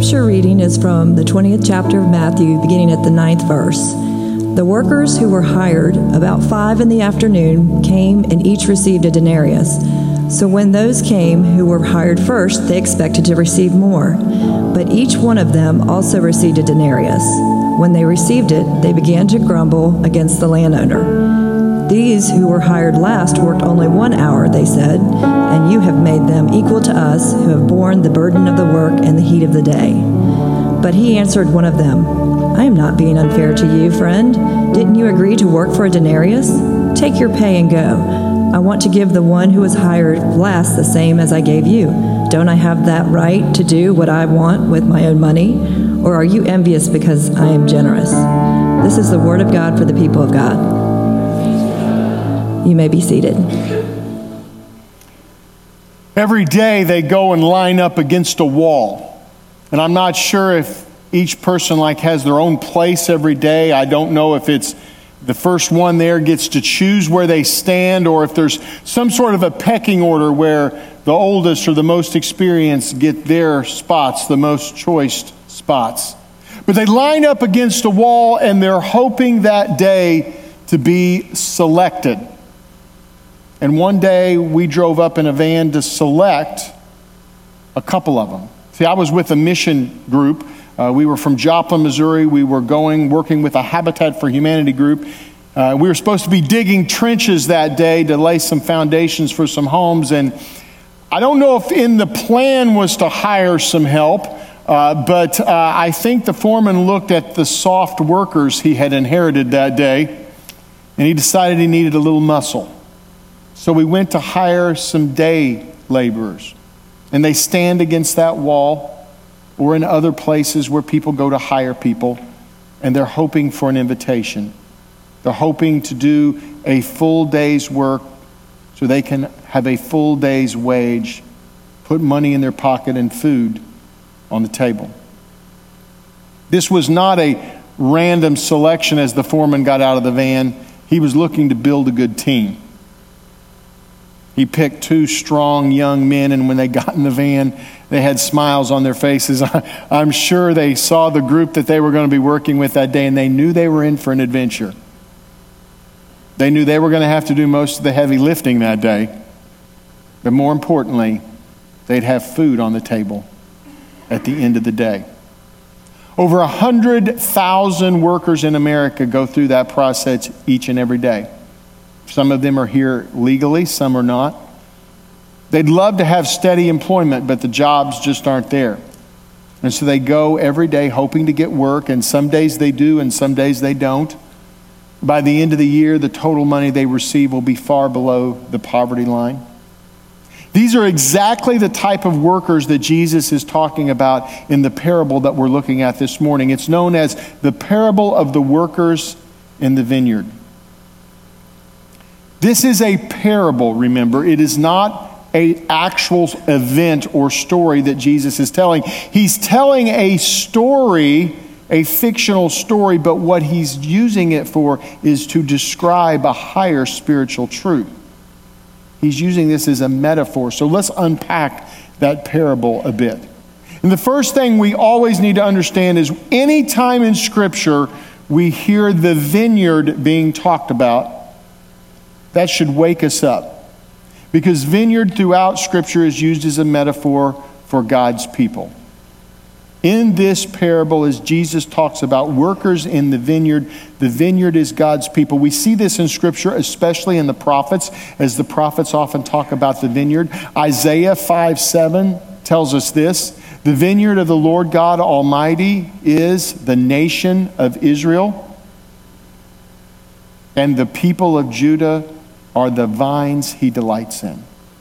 scripture reading is from the 20th chapter of Matthew, beginning at the 9th verse. The workers who were hired about 5 p.m. came and each received a denarius. So when those came who were hired first, they expected to receive more. But each one of them also received a denarius. When they received it, they began to grumble against the landowner. These who were hired last worked only 1 hour, they said, and you have made them equal to us who have borne the burden of the work and the heat of the day. But he answered one of them, I am not being unfair to you, friend. Didn't you agree to work for a denarius? Take your pay and go. I want to give the one who was hired last the same as I gave you. Don't I have that right to do what I want with my own money? Or are you envious because I am generous? This is the word of God for the people of God. You may be seated. Every day they go and line up against a wall. And I'm not sure if each person has their own place every day. I don't know if it's the first one there gets to choose where they stand, or if there's some sort of a pecking order where the oldest or the most experienced get their spots, the most choice spots. But they line up against a wall and they're hoping that day to be selected. And one day we drove up in a van to select a couple of them. See, I was with a mission group. We were from Joplin, Missouri. We were working with a Habitat for Humanity group. We were supposed to be digging trenches that day to lay some foundations for some homes. And I don't know if in the plan was to hire some help, but I think the foreman looked at the soft workers he had inherited that day, and he decided he needed a little muscle. So we went to hire some day laborers. And they stand against that wall or in other places where people go to hire people, and they're hoping for an invitation. They're hoping to do a full day's work so they can have a full day's wage, put money in their pocket and food on the table. This was not a random selection as the foreman got out of the van. He was looking to build a good team. He picked 2 strong young men, and when they got in the van, they had smiles on their faces. I'm sure they saw the group that they were going to be working with that day, and they knew they were in for an adventure. They knew they were going to have to do most of the heavy lifting that day. But more importantly, they'd have food on the table at the end of the day. Over 100,000 workers in America go through that process each and every day. Some of them are here legally, some are not. They'd love to have steady employment, but the jobs just aren't there. And so they go every day hoping to get work, and some days they do and some days they don't. By the end of the year, the total money they receive will be far below the poverty line. These are exactly the type of workers that Jesus is talking about in the parable that we're looking at this morning. It's known as the parable of the workers in the vineyard. This is a parable, remember. It is not an actual event or story that Jesus is telling. He's telling a story, a fictional story, but what he's using it for is to describe a higher spiritual truth. He's using this as a metaphor. So let's unpack that parable a bit. And the first thing we always need to understand is any time in Scripture we hear the vineyard being talked about, that should wake us up. Because vineyard throughout Scripture is used as a metaphor for God's people. In this parable, as Jesus talks about workers in the vineyard is God's people. We see this in Scripture, especially in the prophets, as the prophets often talk about the vineyard. Isaiah 5:7 tells us this: the vineyard of the Lord God Almighty is the nation of Israel, and the people of Judah are the vines he delights in.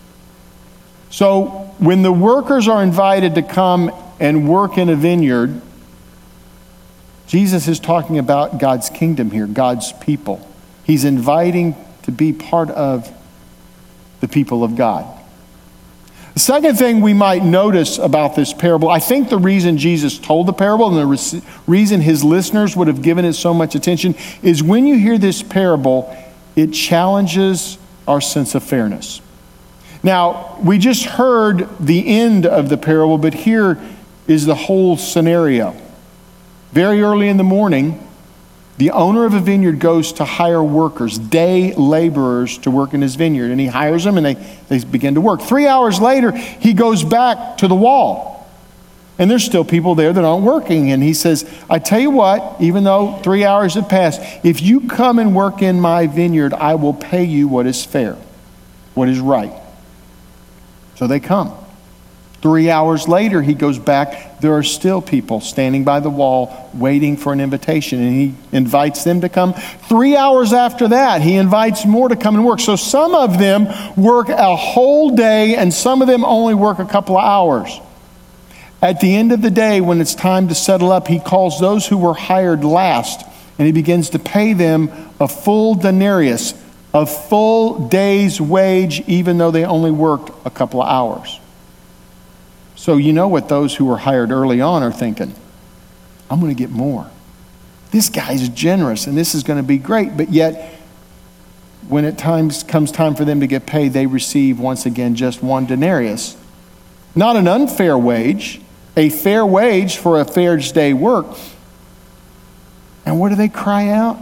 So when the workers are invited to come and work in a vineyard, Jesus is talking about God's kingdom here, God's people. He's inviting to be part of the people of God. The second thing we might notice about this parable, I think the reason Jesus told the parable and the reason his listeners would have given it so much attention is when you hear this parable, it challenges our sense of fairness. Now, we just heard the end of the parable, but here is the whole scenario. Very early in the morning, the owner of a vineyard goes to hire workers, day laborers, to work in his vineyard. And he hires them, and they begin to work. 3 hours later, he goes back to the wall. And there's still people there that aren't working. And he says, I tell you what, even though 3 hours have passed, if you come and work in my vineyard, I will pay you what is fair, what is right. So they come. 3 hours later, he goes back. There are still people standing by the wall waiting for an invitation, and he invites them to come. 3 hours after that, he invites more to come and work. So some of them work a whole day, and some of them only work a couple of hours. At the end of the day, when it's time to settle up, he calls those who were hired last, and he begins to pay them a full denarius, a full day's wage, even though they only worked a couple of hours. So you know what those who were hired early on are thinking. I'm going to get more. This guy's generous, and this is going to be great. But yet, when it comes time for them to get paid, they receive once again just one denarius. Not an unfair wage, a fair wage for a fair day's work. And what do they cry out?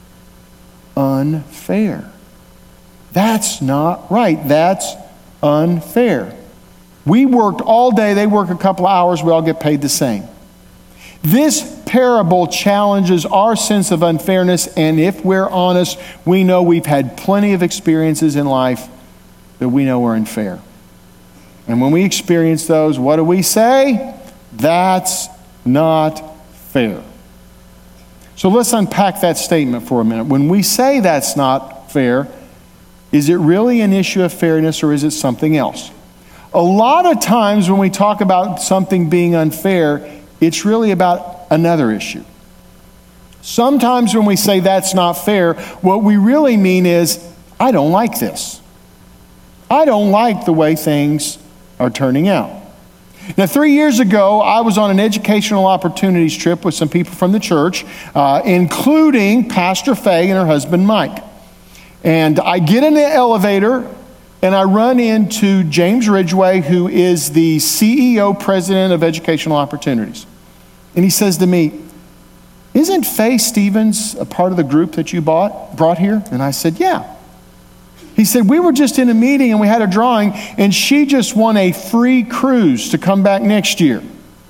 Unfair. That's not right. That's unfair. We worked all day, they work a couple of hours, we all get paid the same. This parable challenges our sense of unfairness, and if we're honest, we know we've had plenty of experiences in life that we know are unfair. And when we experience those, what do we say? That's not fair. So let's unpack that statement for a minute. When we say that's not fair, is it really an issue of fairness, or is it something else? A lot of times when we talk about something being unfair, it's really about another issue. Sometimes when we say that's not fair, what we really mean is, I don't like this. I don't like the way things are turning out. Now, 3 years ago, I was on an educational opportunities trip with some people from the church, including Pastor Faye and her husband Mike. And I get in the elevator, and I run into James Ridgway, who is the CEO, President of Educational Opportunities. And he says to me, isn't Faye Stevens a part of the group that you brought here? And I said, yeah. He said, we were just in a meeting and we had a drawing, and she just won a free cruise to come back next year.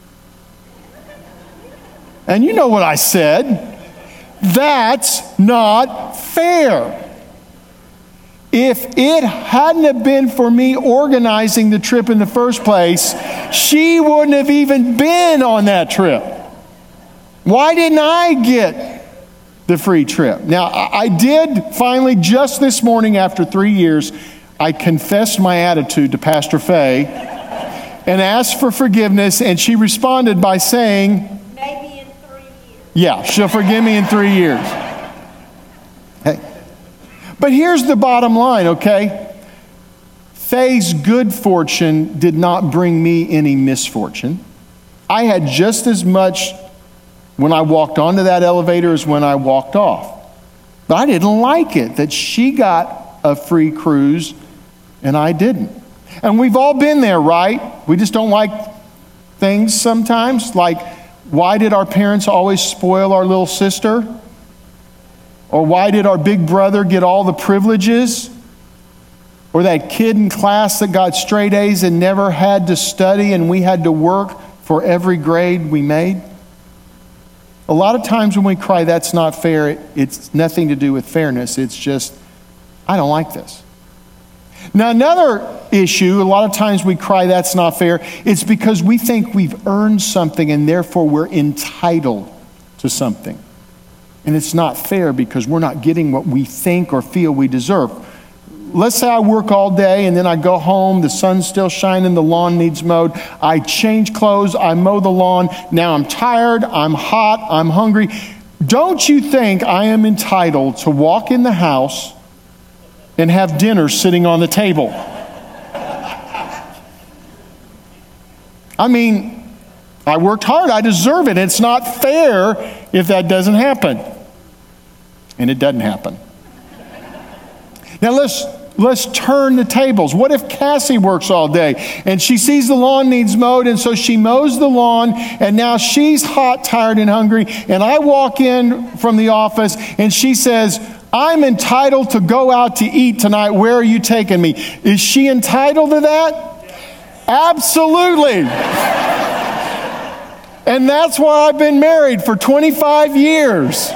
And you know what I said? That's not fair. If it hadn't have been for me organizing the trip in the first place, she wouldn't have even been on that trip. Why didn't I get the free trip? Now, I did finally, just this morning after 3 years, I confessed my attitude to Pastor Faye and asked for forgiveness, and she responded by saying, maybe in 3 years. Yeah, she'll forgive me in 3 years. Hey. But here's the bottom line, okay? Faye's good fortune did not bring me any misfortune. I had just as much when I walked onto that elevator as when I walked off. But I didn't like it that she got a free cruise and I didn't. And we've all been there, right? We just don't like things sometimes. Like, why did our parents always spoil our little sister? Or why did our big brother get all the privileges? Or that kid in class that got straight A's and never had to study, and we had to work for every grade we made? A lot of times when we cry, that's not fair, it's nothing to do with fairness. It's just, I don't like this. Now, another issue, a lot of times we cry, that's not fair. It's because we think we've earned something and therefore we're entitled to something. And it's not fair because we're not getting what we think or feel we deserve. Let's say I work all day and then I go home, the sun's still shining, the lawn needs mowed. I change clothes, I mow the lawn. Now I'm tired, I'm hot, I'm hungry. Don't you think I am entitled to walk in the house and have dinner sitting on the table? I mean, I worked hard, I deserve it. It's not fair if that doesn't happen. And it doesn't happen. Now let's let's turn the tables. What if Cassie works all day and she sees the lawn needs mowed, and so she mows the lawn, and now she's hot, tired, and hungry, and I walk in from the office and she says, I'm entitled to go out to eat tonight. Where are you taking me? Is she entitled to that? Absolutely. And that's why I've been married for 25 years.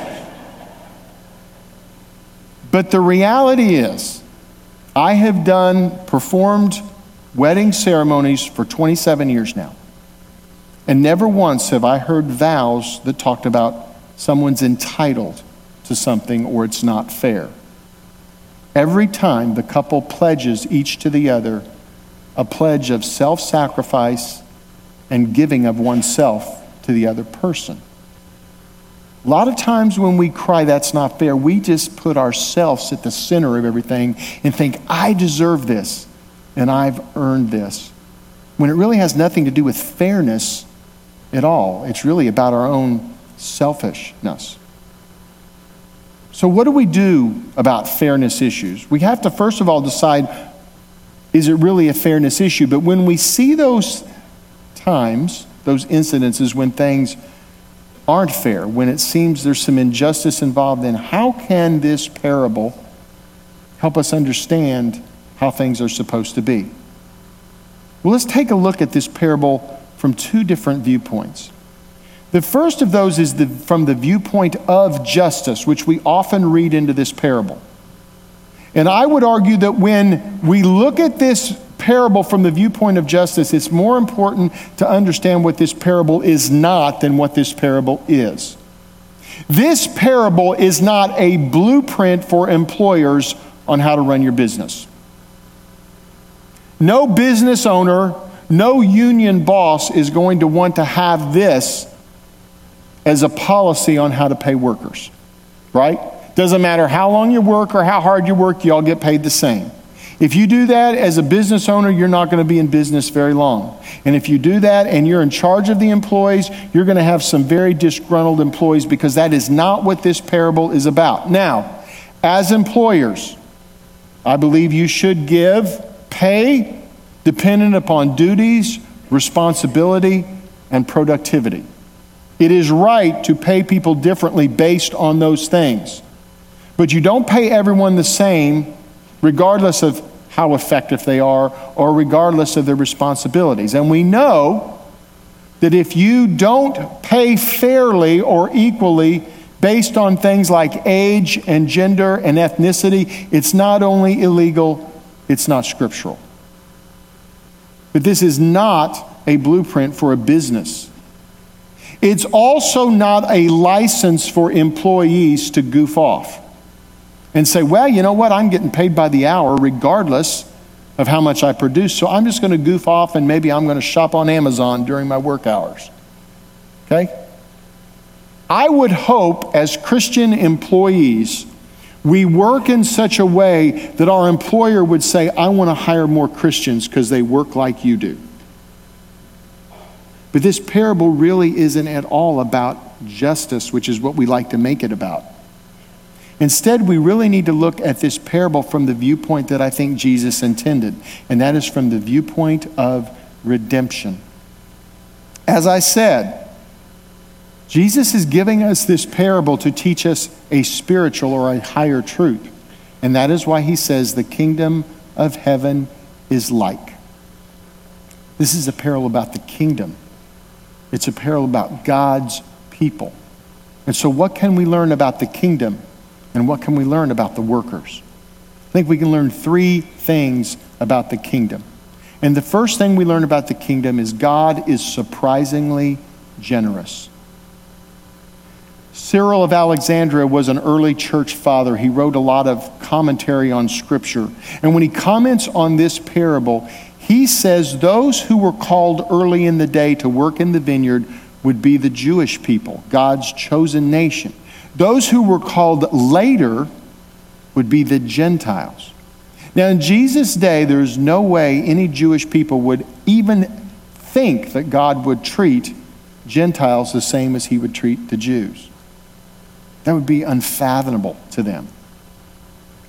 But the reality is, I have performed wedding ceremonies for 27 years now. And never once have I heard vows that talked about someone's entitled to something or it's not fair. Every time the couple pledges each to the other a pledge of self-sacrifice and giving of oneself to the other person. A lot of times when we cry, that's not fair, we just put ourselves at the center of everything and think, I deserve this and I've earned this. When it really has nothing to do with fairness at all. It's really about our own selfishness. So what do we do about fairness issues? We have to first of all decide, is it really a fairness issue? But when we see those times, those incidences when things aren't fair, when it seems there's some injustice involved, then how can this parable help us understand how things are supposed to be? Well, let's take a look at this parable from two different viewpoints. The first of those is from the viewpoint of justice, which we often read into this parable. And I would argue that when we look at this parable from the viewpoint of justice, it's more important to understand what this parable is not than what this parable is. This parable is not a blueprint for employers on how to run your business. No business owner, no union boss is going to want to have this as a policy on how to pay workers, right? Doesn't matter how long you work or how hard you work, you all get paid the same. If you do that as a business owner, you're not going to be in business very long. And if you do that and you're in charge of the employees, you're going to have some very disgruntled employees, because that is not what this parable is about. Now, as employers, I believe you should give pay dependent upon duties, responsibility, and productivity. It is right to pay people differently based on those things. But you don't pay everyone the same regardless of how effective they are or regardless of their responsibilities. And we know that if you don't pay fairly or equally based on things like age and gender and ethnicity, it's not only illegal, it's not scriptural. But this is not a blueprint for a business. It's also not a license for employees to goof off and say, well, you know what, I'm getting paid by the hour regardless of how much I produce, so I'm just going to goof off and maybe I'm going to shop on Amazon during my work hours. Okay? I would hope as Christian employees, we work in such a way that our employer would say, I want to hire more Christians because they work like you do. But this parable really isn't at all about justice, which is what we like to make it about. Instead, we really need to look at this parable from the viewpoint that I think Jesus intended, and that is from the viewpoint of redemption. As I said, Jesus is giving us this parable to teach us a spiritual or a higher truth, and that is why he says the kingdom of heaven is like. This is a parable about the kingdom. It's a parable about God's people. And so what can we learn about the kingdom? And what can we learn about the workers? I think we can learn three things about the kingdom. And the first thing we learn about the kingdom is God is surprisingly generous. Cyril of Alexandria was an early church father. He wrote a lot of commentary on Scripture. And when he comments on this parable, he says those who were called early in the day to work in the vineyard would be the Jewish people, God's chosen nation. Those who were called later would be the Gentiles. Now, in Jesus' day, there's no way any Jewish people would even think that God would treat Gentiles the same as he would treat the Jews. That would be unfathomable to them.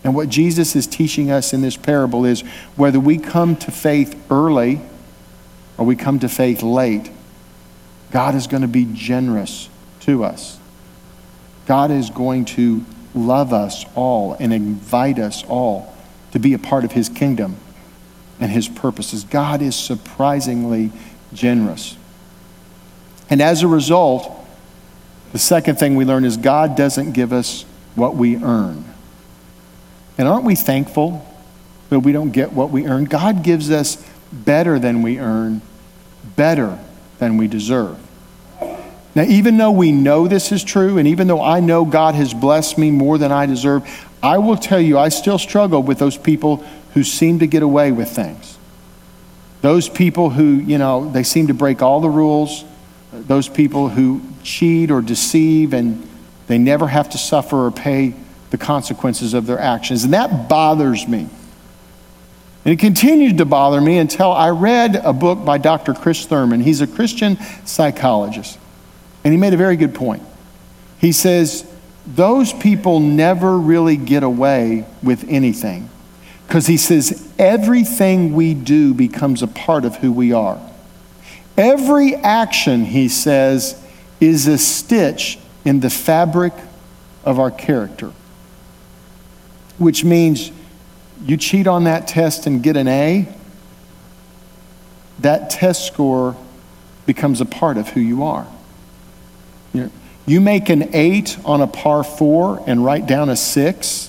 And what Jesus is teaching us in this parable is whether we come to faith early or we come to faith late, God is going to be generous to us. God is going to love us all and invite us all to be a part of his kingdom and his purposes. God is surprisingly generous. And as a result, the second thing we learn is God doesn't give us what we earn. And aren't we thankful that we don't get what we earn? God gives us better than we earn, better than we deserve. Now, even though we know this is true, and even though I know God has blessed me more than I deserve, I will tell you, I still struggle with those people who seem to get away with things. Those people who, they seem to break all the rules. Those people who cheat or deceive, and they never have to suffer or pay the consequences of their actions. And that bothers me. And it continued to bother me until I read a book by Dr. Chris Thurman. He's a Christian psychologist. And he made a very good point. He says, those people never really get away with anything. Because he says, everything we do becomes a part of who we are. Every action, he says, is a stitch in the fabric of our character. Which means you cheat on that test and get an A, that test score becomes a part of who you are. You make an 8 on a par 4 and write down a 6,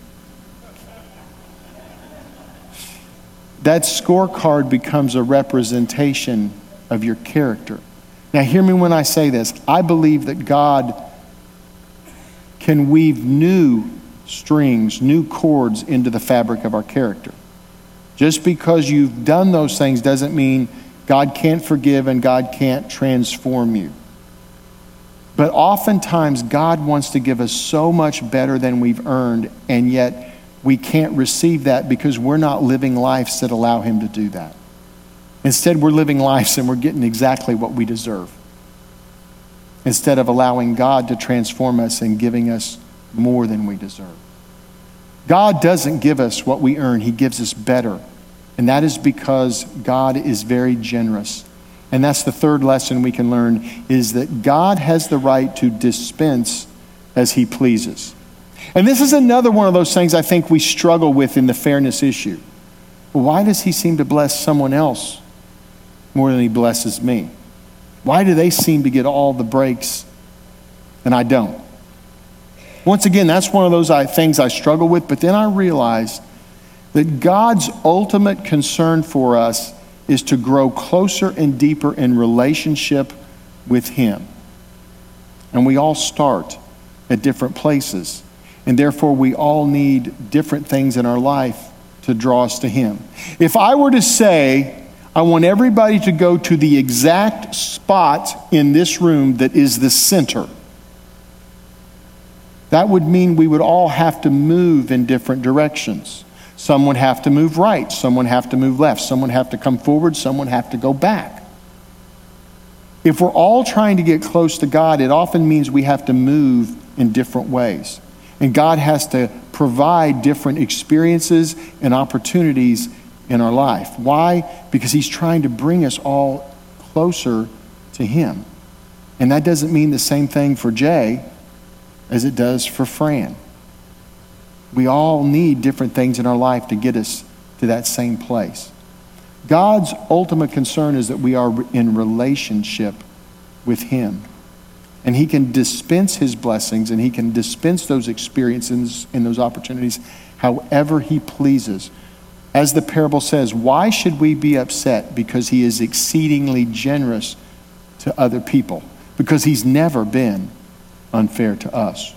that scorecard becomes a representation of your character. Now hear me when I say this. I believe that God can weave new strings, new chords into the fabric of our character. Just because you've done those things doesn't mean God can't forgive and God can't transform you. But oftentimes God wants to give us so much better than we've earned, and yet we can't receive that because we're not living lives that allow him to do that. Instead, we're living lives and we're getting exactly what we deserve, instead of allowing God to transform us and giving us more than we deserve. God doesn't give us what we earn. He gives us better. And that is because God is very generous. And that's the third lesson we can learn, is that God has the right to dispense as he pleases. And this is another one of those things I think we struggle with in the fairness issue. Why does he seem to bless someone else more than he blesses me? Why do they seem to get all the breaks and I don't? Once again, that's one of those things I struggle with, but then I realize that God's ultimate concern for us is to grow closer and deeper in relationship with him. And we all start at different places. And therefore, we all need different things in our life to draw us to him. If I were to say, I want everybody to go to the exact spot in this room that is the center, that would mean we would all have to move in different directions. Some would have to move right, some would have to move left, some would have to come forward, some would have to go back. If we're all trying to get close to God, it often means we have to move in different ways. And God has to provide different experiences and opportunities in our life. Why? Because he's trying to bring us all closer to him. And that doesn't mean the same thing for Jay as it does for Fran. We all need different things in our life to get us to that same place. God's ultimate concern is that we are in relationship with him. And he can dispense his blessings, and he can dispense those experiences and those opportunities however he pleases. As the parable says, why should we be upset? Because he is exceedingly generous to other people. Because he's never been unfair to us.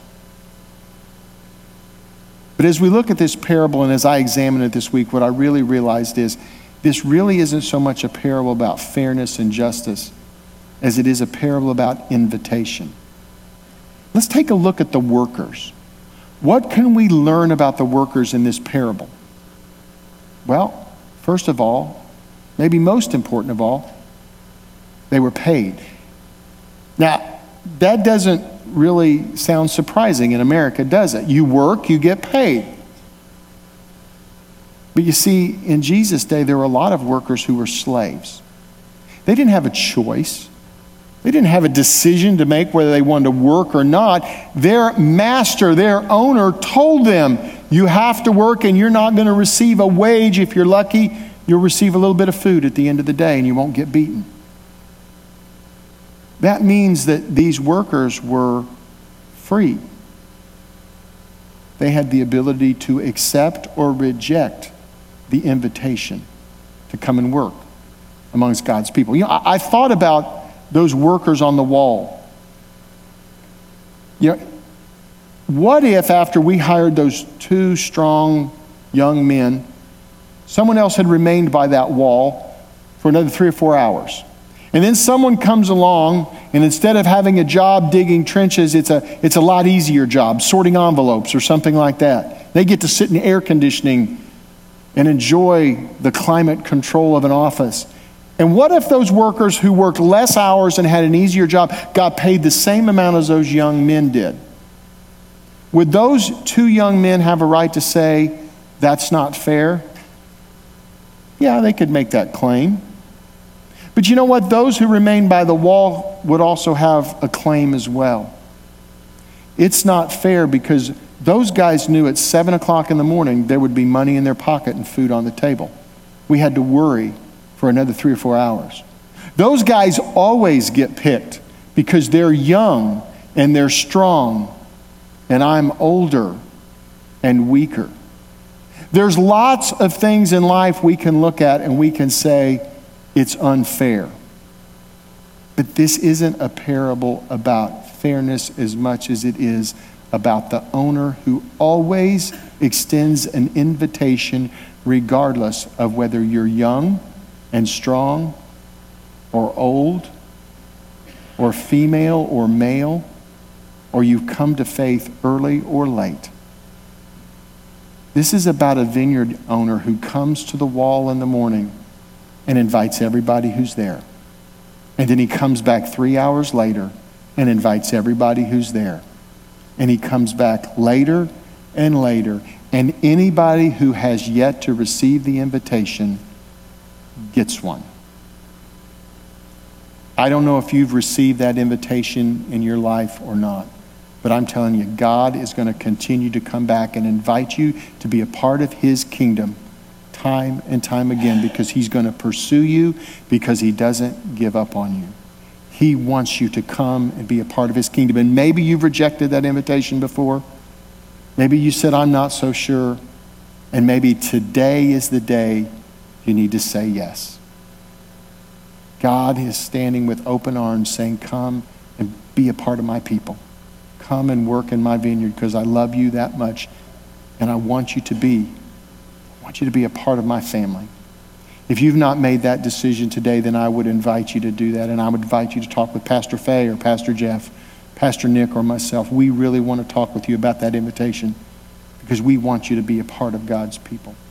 But as we look at this parable and as I examine it this week, what I really realized is this really isn't so much a parable about fairness and justice as it is a parable about invitation. Let's take a look at the workers. What can we learn about the workers in this parable? Well, first of all, maybe most important of all, they were paid. Now, that doesn't really sound surprising in America, does it? You work, you get paid. But you see, in Jesus' day, there were a lot of workers who were slaves. They didn't have a choice. They didn't have a decision to make whether they wanted to work or not. Their master, their owner, told them, you have to work and you're not going to receive a wage. If you're lucky, you'll receive a little bit of food at the end of the day and you won't get beaten. That means that these workers were free. They had the ability to accept or reject the invitation to come and work amongst God's people. I thought about those workers on the wall. What if after we hired those 2 strong young men, someone else had remained by that wall for another 3 or 4 hours? And then someone comes along, and instead of having a job digging trenches, it's a lot easier job, sorting envelopes or something like that. They get to sit in air conditioning and enjoy the climate control of an office. And what if those workers who worked less hours and had an easier job got paid the same amount as those young men did? Would those 2 young men have a right to say, that's not fair? Yeah, they could make that claim. But you know what? Those who remained by the wall would also have a claim as well. It's not fair because those guys knew at 7 o'clock in the morning there would be money in their pocket and food on the table. We had to worry for another 3 or 4 hours. Those guys always get picked because they're young and they're strong, and I'm older and weaker. There's lots of things in life we can look at and we can say, it's unfair. But this isn't a parable about fairness as much as it is about the owner who always extends an invitation regardless of whether you're young and strong or old or female or male or you've come to faith early or late. This is about a vineyard owner who comes to the wall in the morning and invites everybody who's there. And then he comes back 3 hours later and invites everybody who's there. And he comes back later and later. And anybody who has yet to receive the invitation gets one. I don't know if you've received that invitation in your life or not. But I'm telling you, God is going to continue to come back and invite you to be a part of his kingdom time and time again, because he's going to pursue you, because he doesn't give up on you. He wants you to come and be a part of his kingdom. And maybe you've rejected that invitation before. Maybe you said, I'm not so sure. And maybe today is the day you need to say yes. God is standing with open arms saying, come and be a part of my people. Come and work in my vineyard because I love you that much. And I want you to be a part of my family. If you've not made that decision today, then I would invite you to do that. And I would invite you to talk with Pastor Faye or Pastor Jeff, Pastor Nick or myself. We really want to talk with you about that invitation because we want you to be a part of God's people.